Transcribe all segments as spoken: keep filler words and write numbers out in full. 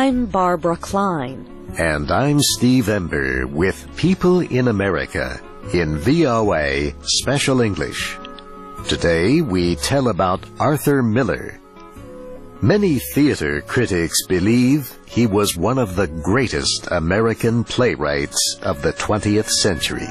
I'm Barbara Klein. And I'm Steve Ember with People in America in V O A Special English. Today we tell about Arthur Miller. Many theater critics believe he was one of the greatest American playwrights of the twentieth century.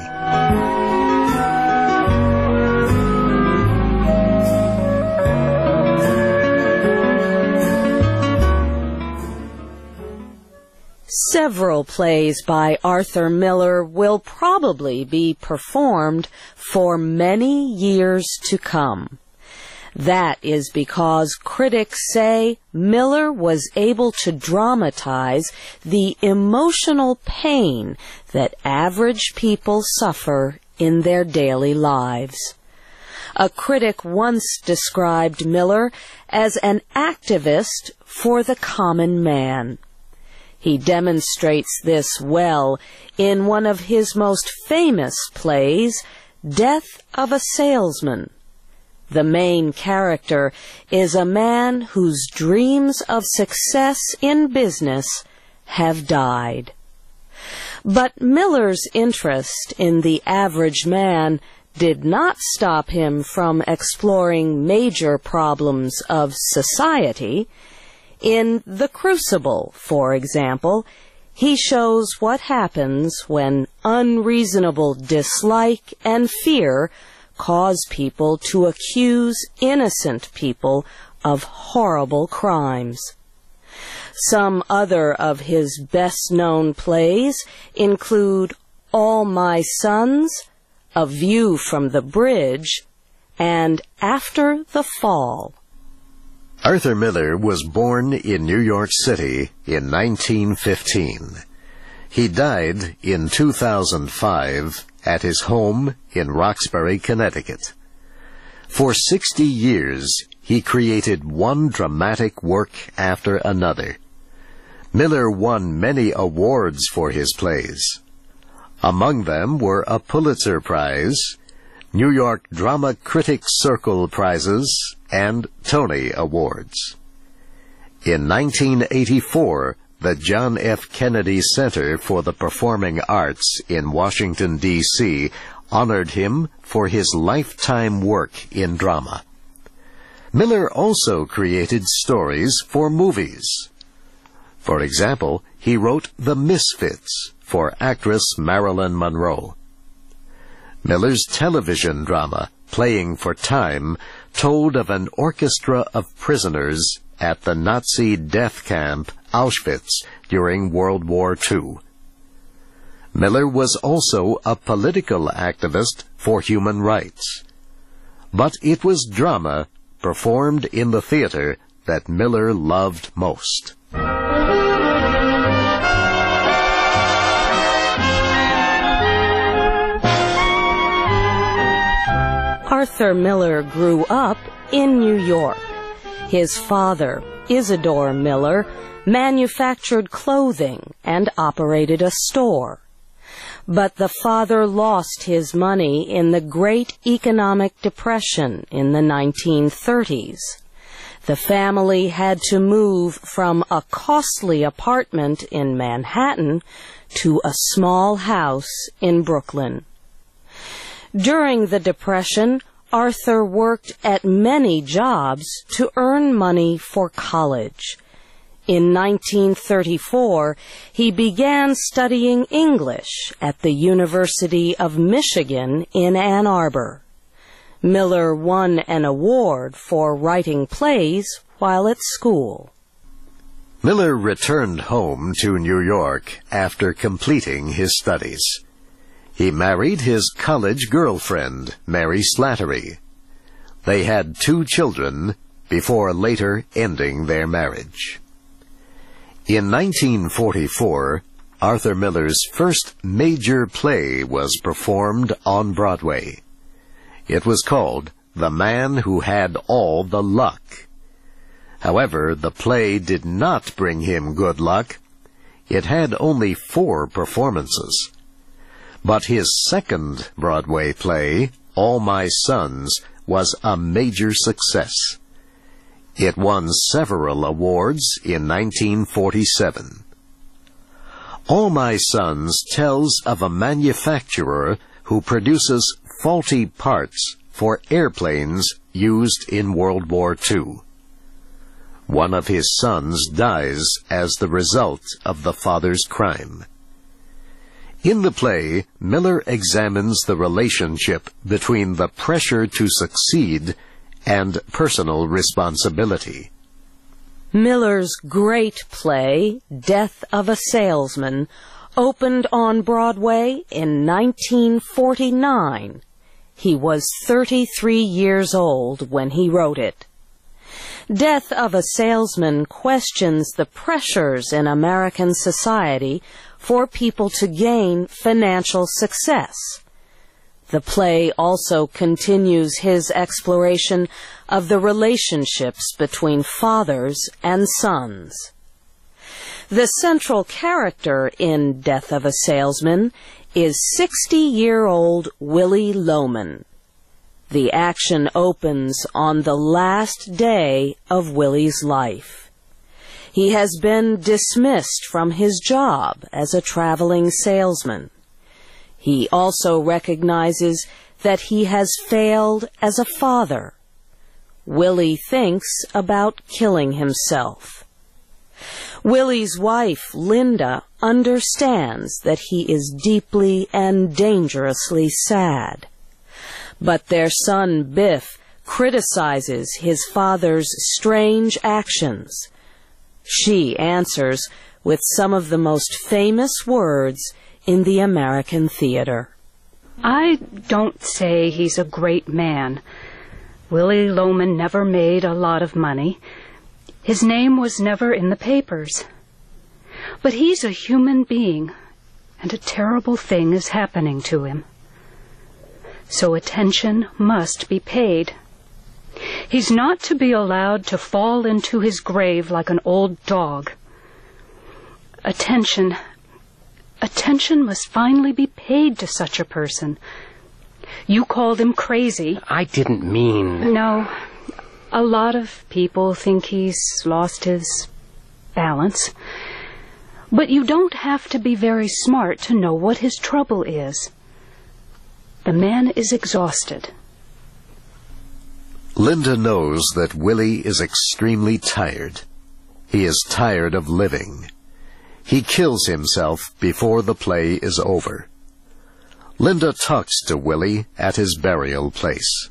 Several plays by Arthur Miller will probably be performed for many years to come. That is because critics say Miller was able to dramatize the emotional pain that average people suffer in their daily lives. A critic once described Miller as an activist for the common man. He demonstrates this well in one of his most famous plays, Death of a Salesman. The main character is a man whose dreams of success in business have died. But Miller's interest in the average man did not stop him from exploring major problems of society. In The Crucible, for example, he shows what happens when unreasonable dislike and fear cause people to accuse innocent people of horrible crimes. Some other of his best-known plays include All My Sons, A View from the Bridge, and After the Fall. Arthur Miller was born in New York City in nineteen fifteen. He died in two thousand five at his home in Roxbury, Connecticut. For sixty years, he created one dramatic work after another. Miller won many awards for his plays. Among them were a Pulitzer Prize, New York Drama Critics Circle Prizes, and Tony Awards. In nineteen eighty-four, the John F. Kennedy Center for the Performing Arts in Washington, D C honored him for his lifetime work in drama. Miller also created stories for movies. For example, he wrote The Misfits for actress Marilyn Monroe. Miller's television drama, Playing for Time, told of an orchestra of prisoners at the Nazi death camp Auschwitz during World War Two. Miller was also a political activist for human rights. But it was drama performed in the theater that Miller loved most. Arthur Miller grew up in New York. His father, Isidore Miller, manufactured clothing and operated a store. But the father lost his money in the Great Economic Depression in the nineteen thirties. The family had to move from a costly apartment in Manhattan to a small house in Brooklyn. During the Depression, Arthur worked at many jobs to earn money for college. In nineteen thirty-four, he began studying English at the University of Michigan in Ann Arbor. Miller won an award for writing plays while at school. Miller returned home to New York after completing his studies. He married his college girlfriend, Mary Slattery. They had two children before later ending their marriage. In nineteen forty-four, Arthur Miller's first major play was performed on Broadway. It was called The Man Who Had All the Luck. However, the play did not bring him good luck. It had only four performances. But his second Broadway play, All My Sons, was a major success. It won several awards in nineteen forty-seven. All My Sons tells of a manufacturer who produces faulty parts for airplanes used in World War Two. One of his sons dies as the result of the father's crime. In the play, Miller examines the relationship between the pressure to succeed and personal responsibility. Miller's great play, Death of a Salesman, opened on Broadway in nineteen forty-nine. He was thirty-three years old when he wrote it. Death of a Salesman questions the pressures in American society for people to gain financial success. The play also continues his exploration of the relationships between fathers and sons. The central character in Death of a Salesman is sixty-year-old Willy Loman. The action opens on the last day of Willy's life. He has been dismissed from his job as a traveling salesman. He also recognizes that he has failed as a father. Willy thinks about killing himself. Willy's wife, Linda, understands that he is deeply and dangerously sad. But their son, Biff, criticizes his father's strange actions. She answers with some of the most famous words in the American theater. I don't say he's a great man. Willy Loman never made a lot of money. His name was never in the papers. But he's a human being, and a terrible thing is happening to him. So attention must be paid. He's not to be allowed to fall into his grave like an old dog. Attention, attention must finally be paid to such a person. You called him crazy. I didn't mean... No, a lot of people think he's lost his balance. But you don't have to be very smart to know what his trouble is. The man is exhausted. Linda knows that Willy is extremely tired. He is tired of living. He kills himself before the play is over. Linda talks to Willy at his burial place.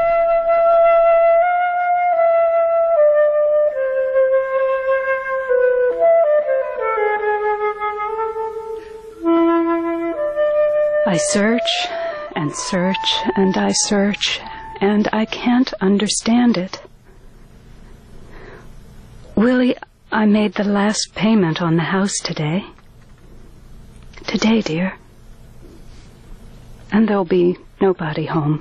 I search and search and I search, and I can't understand it. Willy, I made the last payment on the house today. Today, dear. And there'll be nobody home.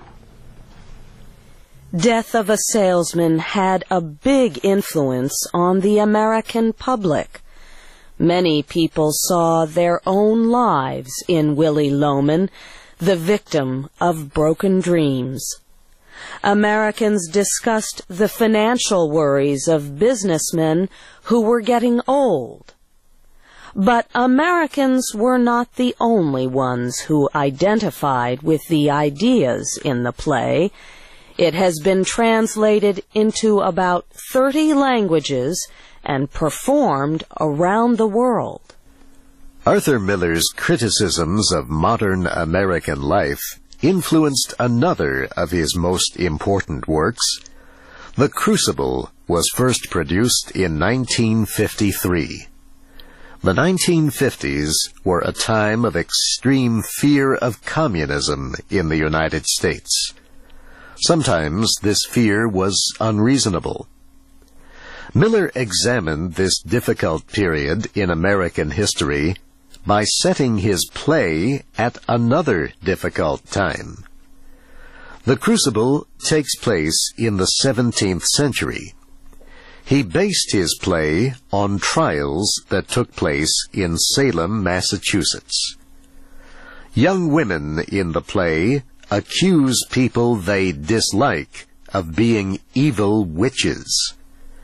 Death of a Salesman had a big influence on the American public. Many people saw their own lives in Willy Loman, the victim of broken dreams. Americans discussed the financial worries of businessmen who were getting old. But Americans were not the only ones who identified with the ideas in the play. It has been translated into about thirty languages and performed around the world. Arthur Miller's criticisms of modern American life influenced another of his most important works. The Crucible was first produced in nineteen fifty-three. The nineteen fifties were a time of extreme fear of communism in the United States. Sometimes this fear was unreasonable. Miller examined this difficult period in American history by setting his play at another difficult time. The Crucible takes place in the seventeenth century. He based his play on trials that took place in Salem, Massachusetts. Young women in the play accuse people they dislike of being evil witches.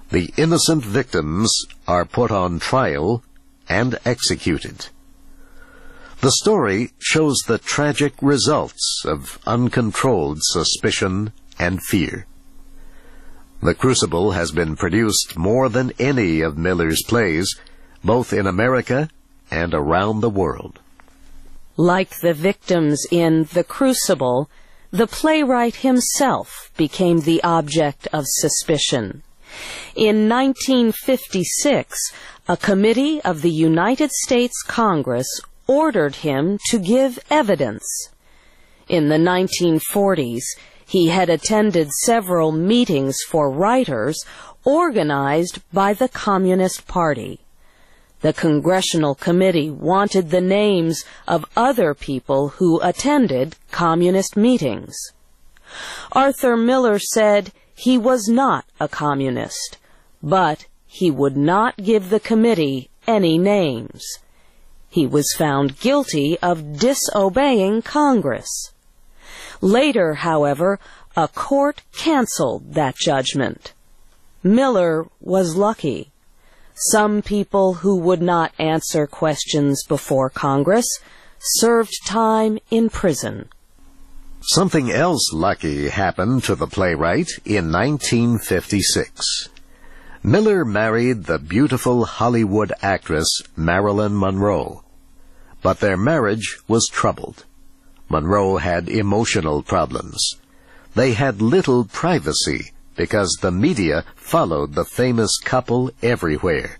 The innocent victims are put on trial and executed. The story shows the tragic results of uncontrolled suspicion and fear. The Crucible has been produced more than any of Miller's plays, both in America and around the world. Like the victims in The Crucible, the playwright himself became the object of suspicion. In nineteen fifty-six, a committee of the United States Congress ordered him to give evidence. In the nineteen forties, he had attended several meetings for writers organized by the Communist Party. The Congressional Committee wanted the names of other people who attended communist meetings. Arthur Miller said he was not a communist, but he would not give the committee any names. He was found guilty of disobeying Congress. Later, however, a court canceled that judgment. Miller was lucky. Some people who would not answer questions before Congress served time in prison. Something else lucky happened to the playwright in nineteen fifty-six. Miller married the beautiful Hollywood actress Marilyn Monroe, but their marriage was troubled. Monroe had emotional problems. They had little privacy because the media followed the famous couple everywhere.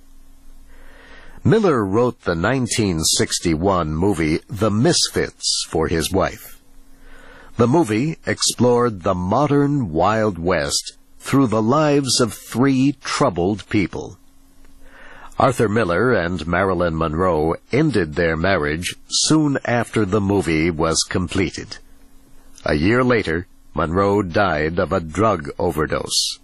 Miller wrote the nineteen sixty-one movie The Misfits for his wife. The movie explored the modern Wild West through the lives of three troubled people. Arthur Miller and Marilyn Monroe ended their marriage soon after the movie was completed. A year later, Monroe died of a drug overdose.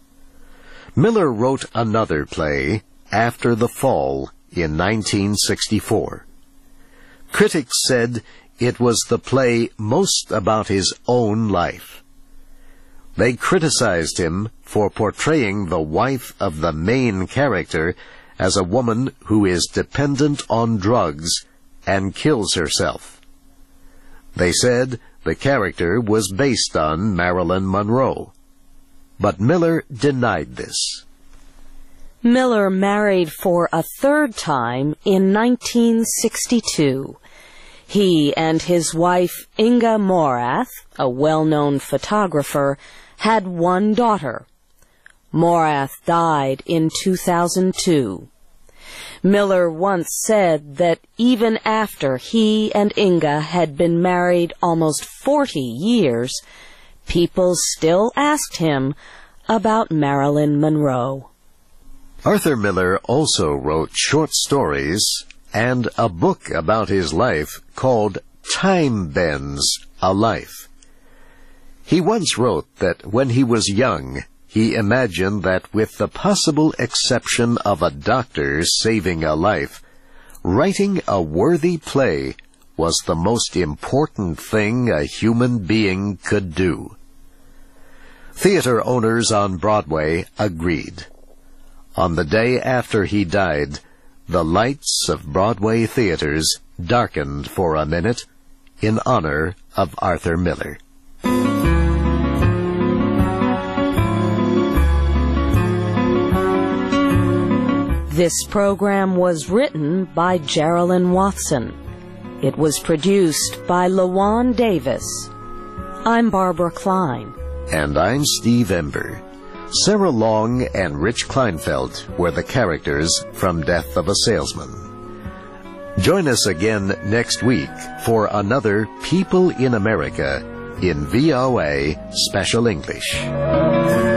Miller wrote another play, After the Fall, in nineteen sixty-four. Critics said it was the play most about his own life. They criticized him for portraying the wife of the main character as a woman who is dependent on drugs and kills herself. They said the character was based on Marilyn Monroe, but Miller denied this. Miller married for a third time in nineteen sixty-two. He and his wife Inga Morath, a well-known photographer, had one daughter. Morath died in two thousand two. Miller once said that even after he and Inga had been married almost forty years, people still asked him about Marilyn Monroe. Arthur Miller also wrote short stories and a book about his life called Time Bends, a Life. He once wrote that when he was young, he imagined that with the possible exception of a doctor saving a life, writing a worthy play was the most important thing a human being could do. Theater owners on Broadway agreed. On the day after he died, the lights of Broadway theaters darkened for a minute in honor of Arthur Miller. This program was written by Geraldine Watson. It was produced by LaJuan Davis. I'm Barbara Klein. And I'm Steve Ember. Sarah Long and Rich Kleinfeld were the characters from Death of a Salesman. Join us again next week for another People in America in V O A Special English.